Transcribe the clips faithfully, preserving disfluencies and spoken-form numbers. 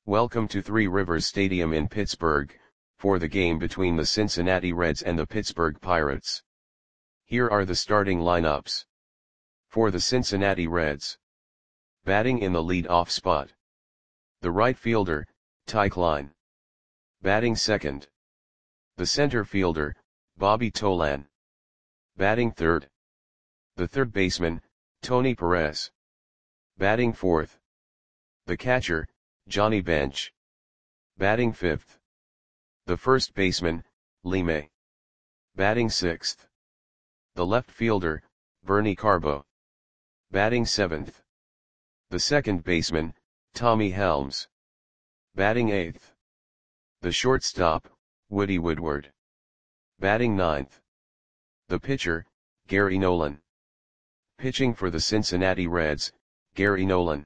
Welcome to Three Rivers Stadium in Pittsburgh, for the game between the Cincinnati Reds and the Pittsburgh Pirates. Here are the starting lineups. For the Cincinnati Reds. Batting in the lead-off spot. The right fielder, Ty Klein. Batting second. The center fielder, Bobby Tolan. Batting third. The third baseman, Tony Perez. Batting fourth. The catcher, Johnny Bench. Batting fifth. The first baseman, Lee May. Batting sixth. The left fielder, Bernie Carbo. Batting seventh. The second baseman, Tommy Helms. Batting eighth. The shortstop, Woody Woodward. Batting ninth. The pitcher, Gary Nolan. Pitching for the Cincinnati Reds, Gary Nolan.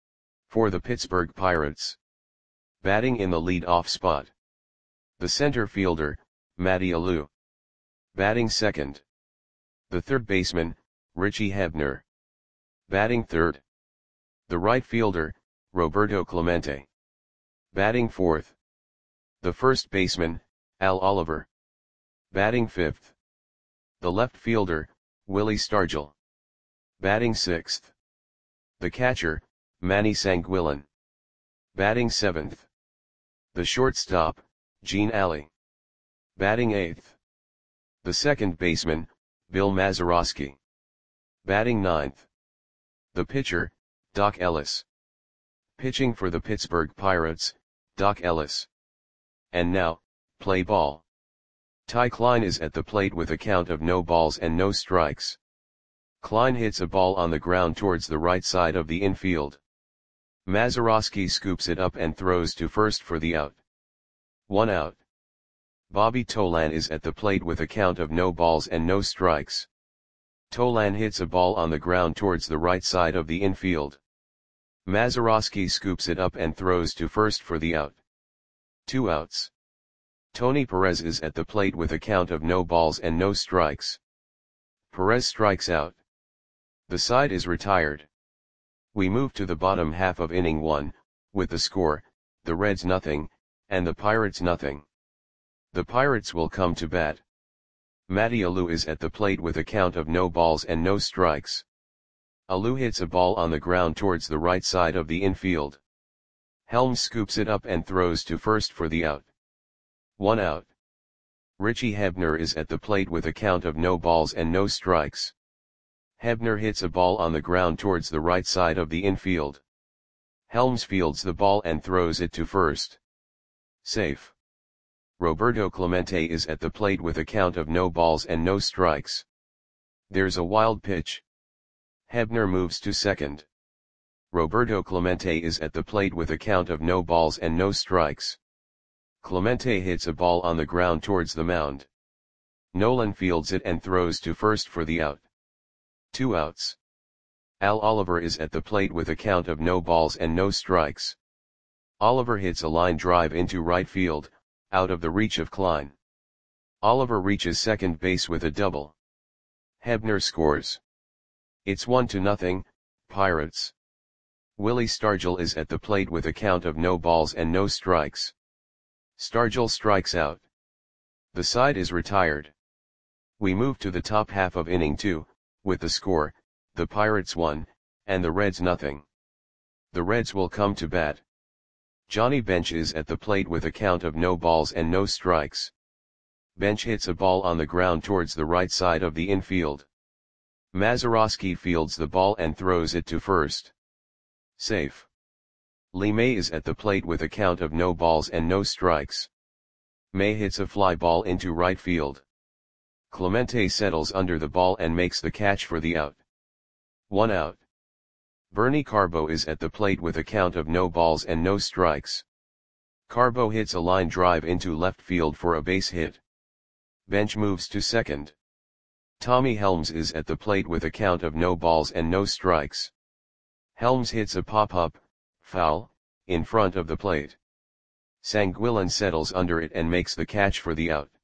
For the Pittsburgh Pirates. Batting in the lead-off spot. The center fielder, Matty Alou. Batting second. The third baseman, Richie Hebner. Batting third. The right fielder, Roberto Clemente. Batting fourth. The first baseman, Al Oliver. Batting fifth. The left fielder, Willie Stargell. Batting sixth. The catcher, Manny Sanguillen. Batting seventh. The shortstop, Gene Alley. Batting eighth. The second baseman, Bill Mazeroski. Batting ninth. The pitcher, Doc Ellis. Pitching for the Pittsburgh Pirates, Doc Ellis. And now, play ball. Ty Klein is at the plate with a count of no balls and no strikes. Klein hits a ball on the ground towards the right side of the infield. Mazeroski scoops it up and throws to first for the out. One out. Bobby Tolan is at the plate with a count of no balls and no strikes. Tolan hits a ball on the ground towards the right side of the infield. Mazeroski scoops it up and throws to first for the out. Two outs. Tony Perez is at the plate with a count of no balls and no strikes. Perez strikes out. The side is retired. We move to the bottom half of inning one, with the score, the Reds nothing, and the Pirates nothing. The Pirates will come to bat. Matty Alou is at the plate with a count of no balls and no strikes. Alou hits a ball on the ground towards the right side of the infield. Helms scoops it up and throws to first for the out. One out. Richie Hebner is at the plate with a count of no balls and no strikes. Hebner hits a ball on the ground towards the right side of the infield. Helms fields the ball and throws it to first. Safe. Roberto Clemente is at the plate with a count of no balls and no strikes. There's a wild pitch. Hebner moves to second. Roberto Clemente is at the plate with a count of no balls and no strikes. Clemente hits a ball on the ground towards the mound. Nolan fields it and throws to first for the out. Two outs. Al Oliver is at the plate with a count of no balls and no strikes. Oliver hits a line drive into right field, out of the reach of Klein. Oliver reaches second base with a double. Hebner scores. It's one to nothing, Pirates. Willie Stargell is at the plate with a count of no balls and no strikes. Stargell strikes out. The side is retired. We move to the top half of inning two, with the score, the Pirates one, and the Reds nothing. The Reds will come to bat. Johnny Bench is at the plate with a count of no balls and no strikes. Bench hits a ball on the ground towards the right side of the infield. Mazeroski fields the ball and throws it to first. Safe. Lee May is at the plate with a count of no balls and no strikes. May hits a fly ball into right field. Clemente settles under the ball and makes the catch for the out. One out. Bernie Carbo is at the plate with a count of no balls and no strikes. Carbo hits a line drive into left field for a base hit. Bench moves to second. Tommy Helms is at the plate with a count of no balls and no strikes. Helms hits a pop-up, foul, in front of the plate. Sanguillen settles under it and makes the catch for the out.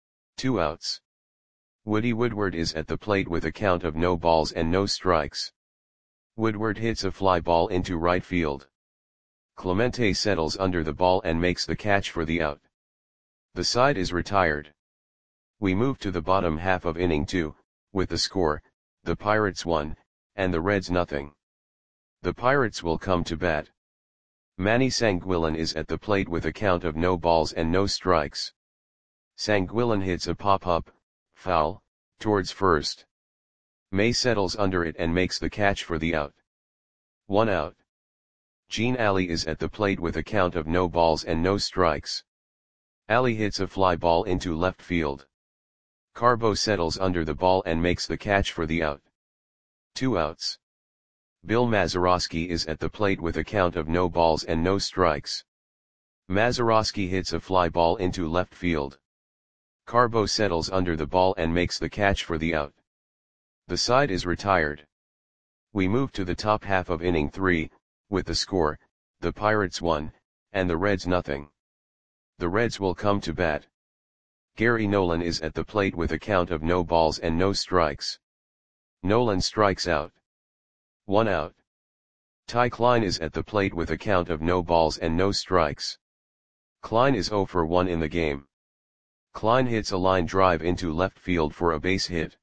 Two outs. Woody Woodward is at the plate with a count of no balls and no strikes. Woodward hits a fly ball into right field. Clemente settles under the ball and makes the catch for the out. The side is retired. We move to the bottom half of inning two, with the score, the Pirates one, and the Reds nothing. The Pirates will come to bat. Manny Sanguillen is at the plate with a count of no balls and no strikes. Sanguillen hits a pop-up, foul, towards first. May settles under it and makes the catch for the out. One out. Gene Ali is at the plate with a count of no balls and no strikes. Ali hits a fly ball into left field. Carbo settles under the ball and makes the catch for the out. Two outs. Bill Mazeroski is at the plate with a count of no balls and no strikes. Mazeroski hits a fly ball into left field. Carbo settles under the ball and makes the catch for the out. The side is retired. We move to the top half of inning three, with the score, the Pirates one, and the Reds nothing. The Reds will come to bat. Gary Nolan is at the plate with a count of no balls and no strikes. Nolan strikes out. One out. Ty Klein is at the plate with a count of no balls and no strikes. Klein is zero for one in the game. Klein hits a line drive into left field for a base hit.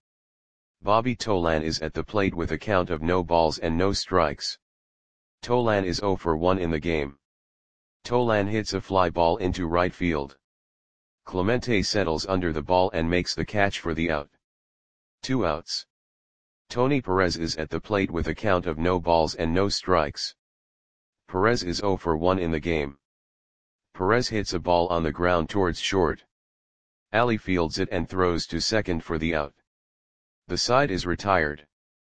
Bobby Tolan is at the plate with a count of no balls and no strikes. Tolan is zero for one in the game. Tolan hits a fly ball into right field. Clemente settles under the ball and makes the catch for the out. Two outs. Tony Perez is at the plate with a count of no balls and no strikes. Perez is zero for one in the game. Perez hits a ball on the ground towards short. Ali fields it and throws to second for the out. The side is retired.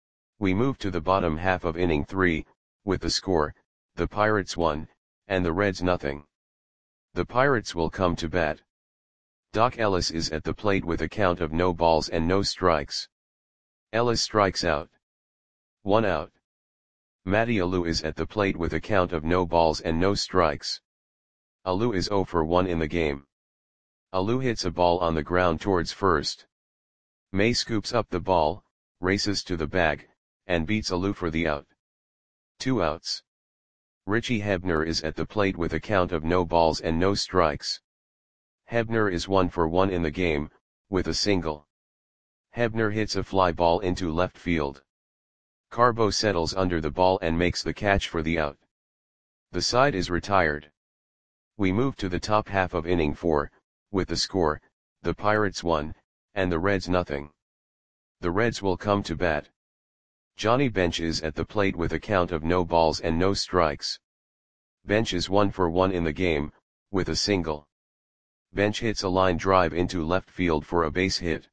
We move to the bottom half of inning three, with the score, the Pirates one, and the Reds nothing. The Pirates will come to bat. Doc Ellis is at the plate with a count of no balls and no strikes. Ellis strikes out. One out. Matty Alou is at the plate with a count of no balls and no strikes. Alou is zero for one in the game. Alou hits a ball on the ground towards first. May scoops up the ball, races to the bag, and beats Alou for the out. Two outs. Richie Hebner is at the plate with a count of no balls and no strikes. Hebner is one for one in the game, with a single. Hebner hits a fly ball into left field. Carbo settles under the ball and makes the catch for the out. The side is retired. We move to the top half of inning four, with the score, the Pirates one, and the Reds nothing. The Reds will come to bat. Johnny Bench is at the plate with a count of no balls and no strikes. Bench is one for one in the game, with a single. Bench hits a line drive into left field for a base hit.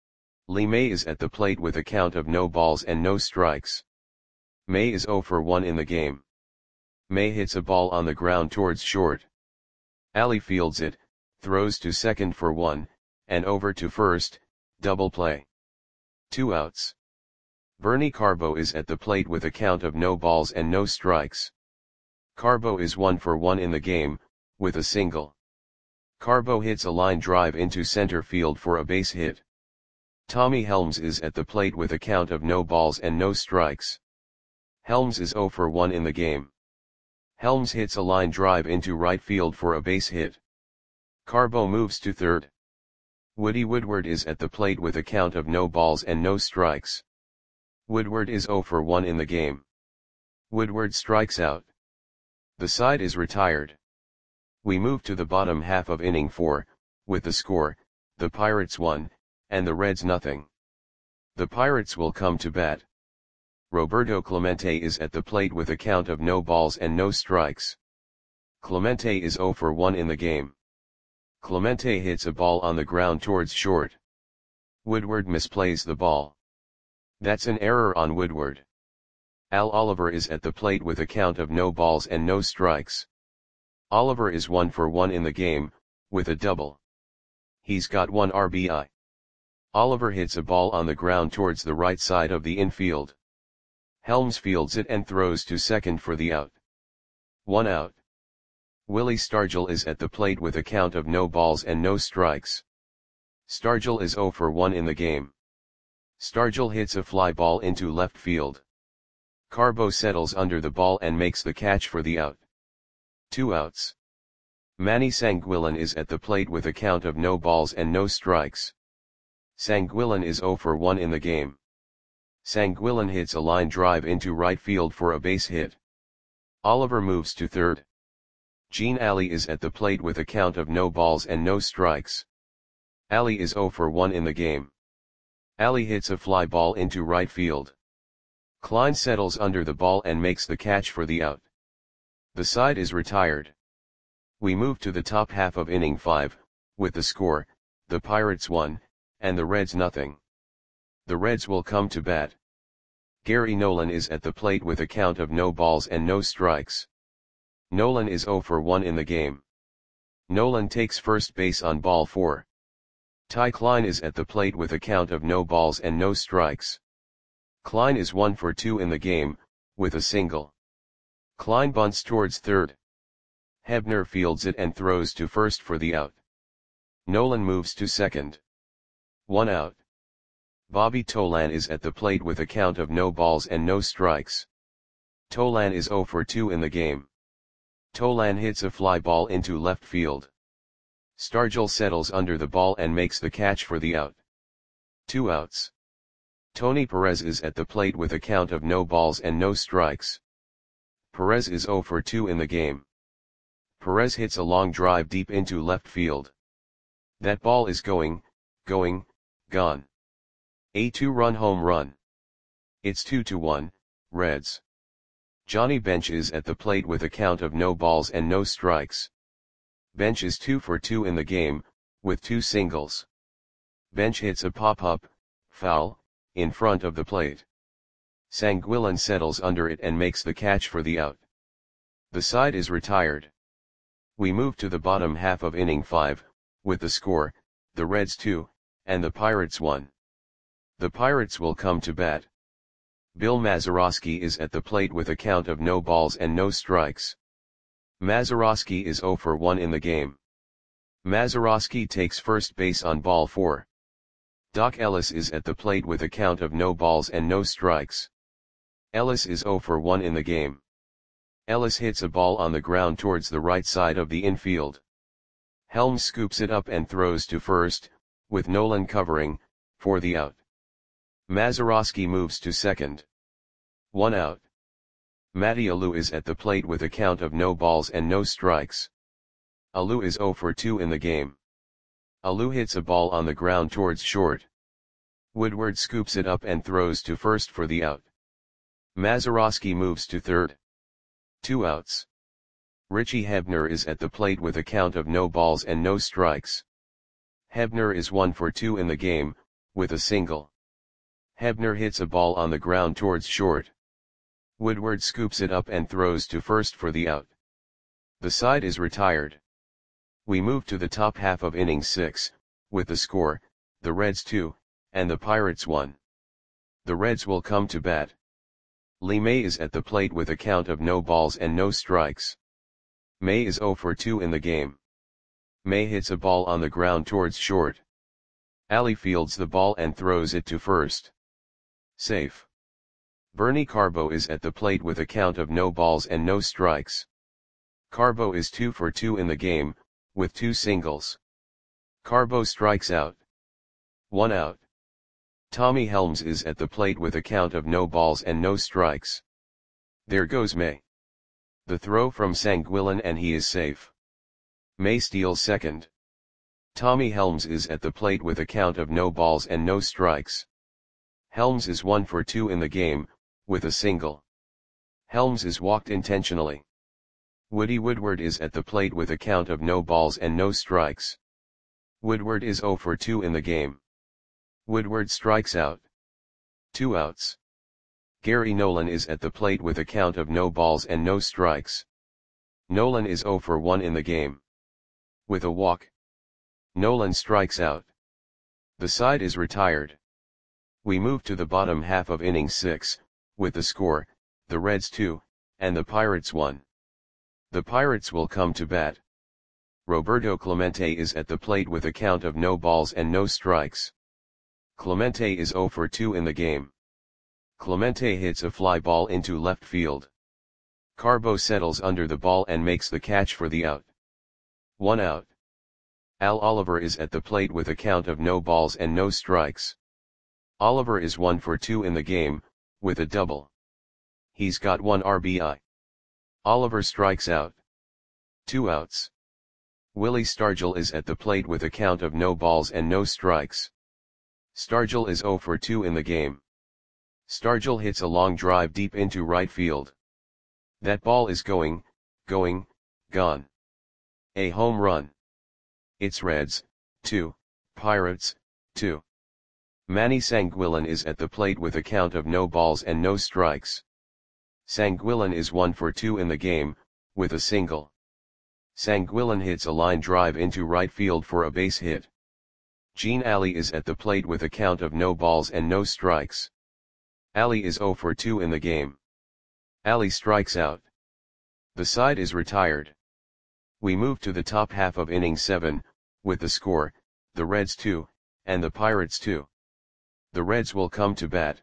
Lee May is at the plate with a count of no balls and no strikes. May is zero for one in the game. May hits a ball on the ground towards short. Ali fields it, throws to second for one, and over to first, double play. Two outs. Bernie Carbo is at the plate with a count of no balls and no strikes. Carbo is one for one in the game, with a single. Carbo hits a line drive into center field for a base hit. Tommy Helms is at the plate with a count of no balls and no strikes. Helms is zero for one in the game. Helms hits a line drive into right field for a base hit. Carbo moves to third. Woody Woodward is at the plate with a count of no balls and no strikes. Woodward is zero for one in the game. Woodward strikes out. The side is retired. We move to the bottom half of inning four, with the score, the Pirates one, and the Reds nothing. The Pirates will come to bat. Roberto Clemente is at the plate with a count of no balls and no strikes. Clemente is zero for one in the game. Clemente hits a ball on the ground towards short. Woodward misplays the ball. That's an error on Woodward. Al Oliver is at the plate with a count of no balls and no strikes. Oliver is one for one in the game, with a double. He's got one R B I. Oliver hits a ball on the ground towards the right side of the infield. Helms fields it and throws to second for the out. One out. Willie Stargell is at the plate with a count of no balls and no strikes. Stargell is zero for one in the game. Stargell hits a fly ball into left field. Carbo settles under the ball and makes the catch for the out. two outs. Manny Sanguillen is at the plate with a count of no balls and no strikes. Sanguillen is oh for one in the game. Sanguillen hits a line drive into right field for a base hit. Oliver moves to third. Gene Alley is at the plate with a count of no balls and no strikes. Alley is oh for one in the game. Alley hits a fly ball into right field. Klein settles under the ball and makes the catch for the out. The side is retired. We move to the top half of inning five, with the score, the Pirates one, and the Reds nothing. The Reds will come to bat. Gary Nolan is at the plate with a count of no balls and no strikes. Nolan is oh for one in the game. Nolan takes first base on ball four. Ty Klein is at the plate with a count of no balls and no strikes. Klein is one for two in the game, with a single. Klein bunts towards third. Hebner fields it and throws to first for the out. Nolan moves to second. One out. Bobby Tolan is at the plate with a count of no balls and no strikes. Tolan is oh for two in the game. Tolan hits a fly ball into left field. Stargell settles under the ball and makes the catch for the out. Two outs. Tony Perez is at the plate with a count of no balls and no strikes. Perez is oh for two in the game. Perez hits a long drive deep into left field. That ball is going, going, gone. A two-run home run. It's two to one, Reds. Johnny Bench is at the plate with a count of no balls and no strikes. Bench is two for two in the game, with two singles. Bench hits a pop-up, foul, in front of the plate. Sanguillen settles under it and makes the catch for the out. The side is retired. We move to the bottom half of inning five, with the score, the Reds two, and the Pirates one. The Pirates will come to bat. Bill Mazeroski is at the plate with a count of no balls and no strikes. Mazeroski is oh for one in the game. Mazeroski takes first base on ball four. Doc Ellis is at the plate with a count of no balls and no strikes. Ellis is oh for one in the game. Ellis hits a ball on the ground towards the right side of the infield. Helms scoops it up and throws to first, with Nolan covering, for the out. Mazeroski moves to second. One out. Matty Alou is at the plate with a count of no balls and no strikes. Alou is oh for two in the game. Alou hits a ball on the ground towards short. Woodward scoops it up and throws to first for the out. Mazeroski moves to third. Two outs. Richie Hebner is at the plate with a count of no balls and no strikes. Hebner is one for two in the game, with a single. Hebner hits a ball on the ground towards short. Woodward scoops it up and throws to first for the out. The side is retired. We move to the top half of inning six, with the score, the Reds two, and the Pirates one. The Reds will come to bat. Lee May is at the plate with a count of no balls and no strikes. May is oh for two in the game. May hits a ball on the ground towards short. Alley fields the ball and throws it to first. Safe. Bernie Carbo is at the plate with a count of no balls and no strikes. Carbo is two for two in the game, with two singles. Carbo strikes out. One out. Tommy Helms is at the plate with a count of no balls and no strikes. There goes May. The throw from Sanguillen and he is safe. May steals second. Tommy Helms is at the plate with a count of no balls and no strikes. Helms is one for two in the game, with a single. Helms is walked intentionally. Woody Woodward is at the plate with a count of no balls and no strikes. Woodward is oh for two in the game. Woodward strikes out. Two outs. Gary Nolan is at the plate with a count of no balls and no strikes. Nolan is oh for one in the game. With a walk. Nolan strikes out. The side is retired. We move to the bottom half of inning six, with the score, the Reds two, and the Pirates one. The Pirates will come to bat. Roberto Clemente is at the plate with a count of no balls and no strikes. Clemente is oh for two in the game. Clemente hits a fly ball into left field. Carbo settles under the ball and makes the catch for the out. One out. Al Oliver is at the plate with a count of no balls and no strikes. Oliver is one for two in the game, with a double. He's got one R B I. Oliver strikes out. Two outs. Willie Stargell is at the plate with a count of no balls and no strikes. Stargell is zero for two in the game. Stargell hits a long drive deep into right field. That ball is going, going, gone. A home run. It's Reds, two, Pirates, two. Manny Sanguillen is at the plate with a count of no balls and no strikes. Sanguillen is one for two in the game, with a single. Sanguillen hits a line drive into right field for a base hit. Gene Alley is at the plate with a count of no balls and no strikes. Alley is zero for two in the game. Alley strikes out. The side is retired. We move to the top half of inning seven, with the score, the Reds two, and the Pirates two. The Reds will come to bat.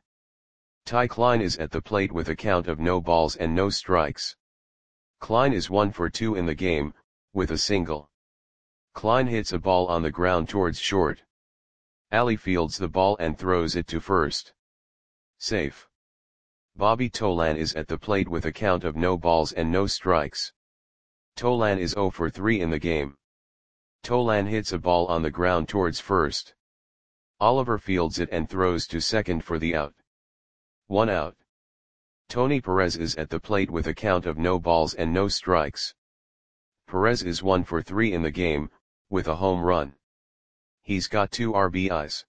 Ty Klein is at the plate with a count of no balls and no strikes. Klein is one for two in the game, with a single. Klein hits a ball on the ground towards short. Alley fields the ball and throws it to first. Safe. Bobby Tolan is at the plate with a count of no balls and no strikes. Tolan is zero for three in the game. Tolan hits a ball on the ground towards first. Oliver fields it and throws to second for the out. One out. Tony Perez is at the plate with a count of no balls and no strikes. Perez is one for three in the game, with a home run. He's got two R B Is.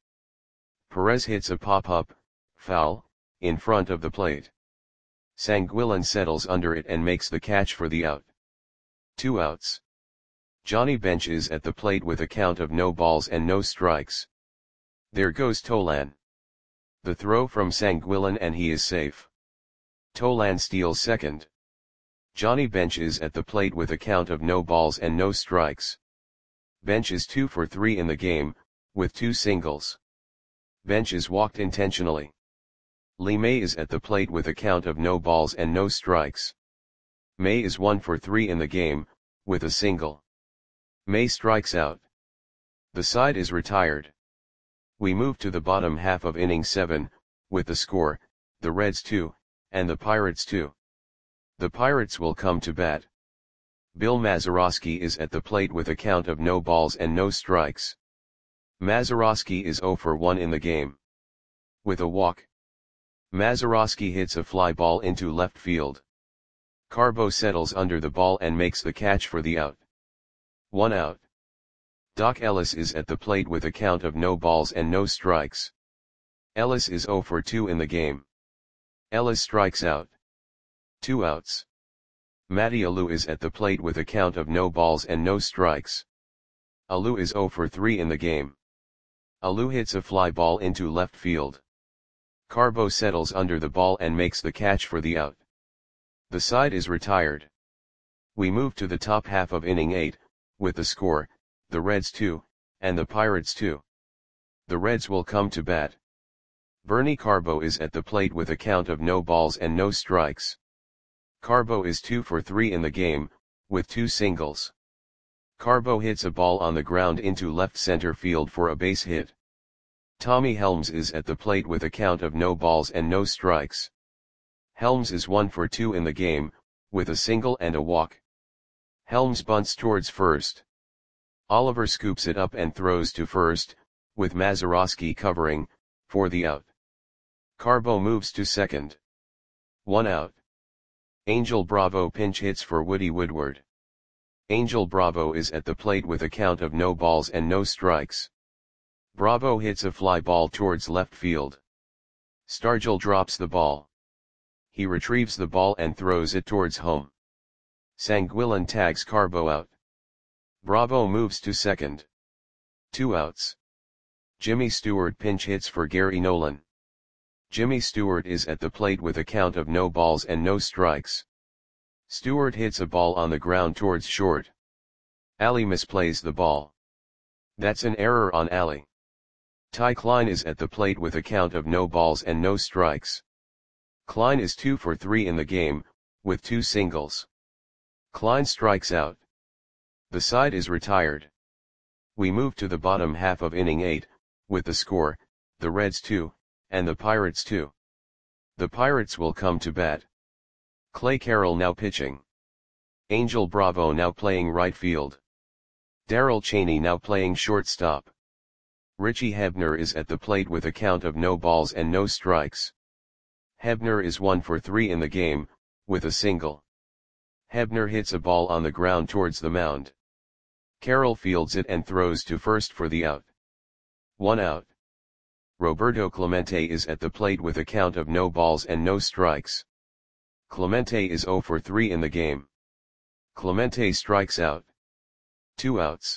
Perez hits a pop-up, foul, in front of the plate. Sanguillen settles under it and makes the catch for the out. Two outs. Johnny Bench is at the plate with a count of no balls and no strikes. There goes Tolan. The throw from Sanguillen and he is safe. Tolan steals second. Johnny Bench is at the plate with a count of no balls and no strikes. Bench is two for three in the game, with two singles. Bench is walked intentionally. Lee May is at the plate with a count of no balls and no strikes. May is one for three in the game, with a single. May strikes out. The side is retired. We move to the bottom half of inning seven, with the score, the Reds two, and the Pirates two. The Pirates will come to bat. Bill Mazeroski is at the plate with a count of no balls and no strikes. Mazeroski is zero for one in the game. With a walk. Mazeroski hits a fly ball into left field. Carbo settles under the ball and makes the catch for the out. One out. Doc Ellis is at the plate with a count of no balls and no strikes. Ellis is zero for two in the game. Ellis strikes out. Two outs. Matty Alou is at the plate with a count of no balls and no strikes. Alou is zero for three in the game. Alou hits a fly ball into left field. Carbo settles under the ball and makes the catch for the out. The side is retired. We move to the top half of inning eight, with the score, the Reds two, and the Pirates two. The Reds will come to bat. Bernie Carbo is at the plate with a count of no balls and no strikes. Carbo is two for three in the game, with two singles. Carbo hits a ball on the ground into left center field for a base hit. Tommy Helms is at the plate with a count of no balls and no strikes. Helms is one for two in the game, with a single and a walk. Helms bunts towards first. Oliver scoops it up and throws to first, with Mazeroski covering, for the out. Carbo moves to second. One out. Angel Bravo pinch hits for Woody Woodward. Angel Bravo is at the plate with a count of no balls and no strikes. Bravo hits a fly ball towards left field. Stargell drops the ball. He retrieves the ball and throws it towards home. Sanguillen tags Carbo out. Bravo moves to second. Two outs. Jimmy Stewart pinch hits for Gary Nolan. Jimmy Stewart is at the plate with a count of no balls and no strikes. Stewart hits a ball on the ground towards short. Alley misplays the ball. That's an error on Alley. Ty Klein is at the plate with a count of no balls and no strikes. Klein is two for three in the game, with two singles. Klein strikes out. The side is retired. We move to the bottom half of inning eight, with the score, the Reds two, and the Pirates two. The Pirates will come to bat. Clay Carroll now pitching. Angel Bravo now playing right field. Darrell Chaney now playing shortstop. Richie Hebner is at the plate with a count of no balls and no strikes. Hebner is one for three in the game, with a single. Hebner hits a ball on the ground towards the mound. Carroll fields it and throws to first for the out. One out. Roberto Clemente is at the plate with a count of no balls and no strikes. Clemente is zero for three in the game. Clemente strikes out. Two outs.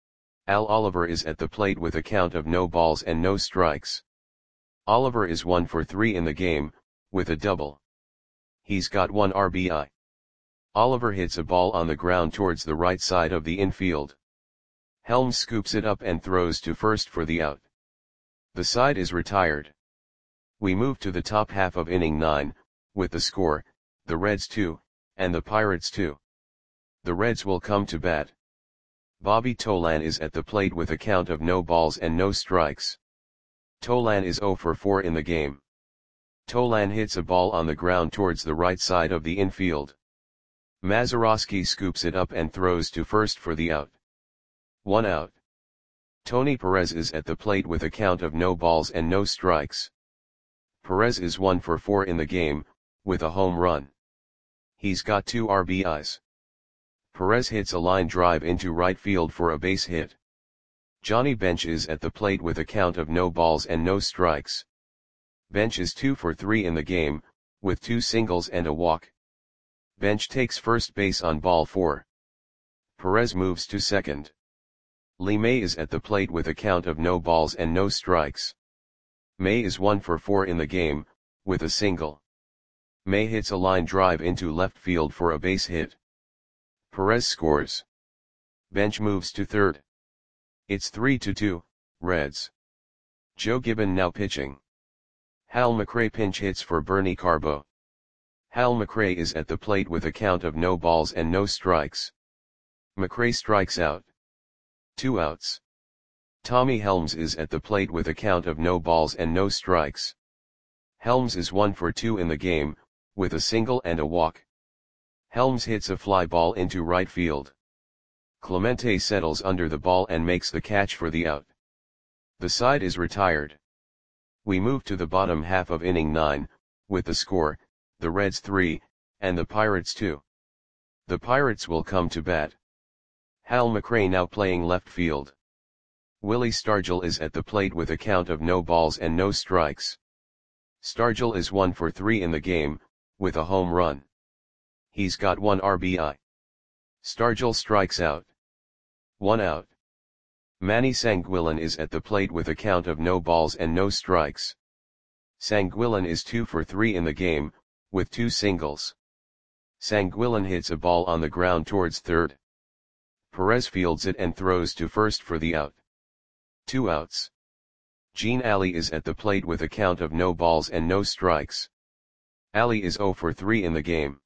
Al Oliver is at the plate with a count of no balls and no strikes. Oliver is one for three in the game, with a double. He's got one R B I. Oliver hits a ball on the ground towards the right side of the infield. Helms scoops it up and throws to first for the out. The side is retired. We move to the top half of inning nine, with the score, the Reds two, and the Pirates two. The Reds will come to bat. Bobby Tolan is at the plate with a count of no balls and no strikes. Tolan is zero for four in the game. Tolan hits a ball on the ground towards the right side of the infield. Mazeroski scoops it up and throws to first for the out. One out. Tony Perez is at the plate with a count of no balls and no strikes. Perez is one for four in the game, with a home run. He's got two R B Is. Perez hits a line drive into right field for a base hit. Johnny Bench is at the plate with a count of no balls and no strikes. Bench is two for three in the game, with two singles and a walk. Bench takes first base on ball four. Perez moves to second. Lee May is at the plate with a count of no balls and no strikes. May is one for four in the game, with a single. May hits a line drive into left field for a base hit. Perez scores. Bench moves to third. It's three to two, Reds. Joe Gibbon now pitching. Hal McRae pinch hits for Bernie Carbo. Hal McRae is at the plate with a count of no balls and no strikes. McRae strikes out. Two outs. Tommy Helms is at the plate with a count of no balls and no strikes. Helms is one for two in the game, with a single and a walk. Helms hits a fly ball into right field. Clemente settles under the ball and makes the catch for the out. The side is retired. We move to the bottom half of inning nine, with the score, the Reds three, and the Pirates two. The Pirates will come to bat. Hal McRae now playing left field. Willie Stargell is at the plate with a count of no balls and no strikes. Stargell is one for three in the game, with a home run. He's got one R B I. Stargell strikes out. One out. Manny Sanguillen is at the plate with a count of no balls and no strikes. Sanguillen is two for three in the game, with two singles. Sanguillen hits a ball on the ground towards third. Perez fields it and throws to first for the out. Two outs. Gene Alley is at the plate with a count of no balls and no strikes. Alley is zero for three in the game.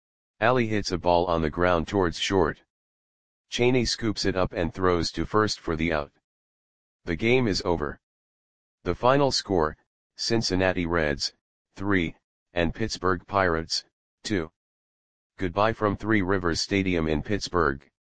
Alley hits a ball on the ground towards short. Chaney scoops it up and throws to first for the out. The game is over. The final score, Cincinnati Reds, three, and Pittsburgh Pirates, two. Goodbye from Three Rivers Stadium in Pittsburgh.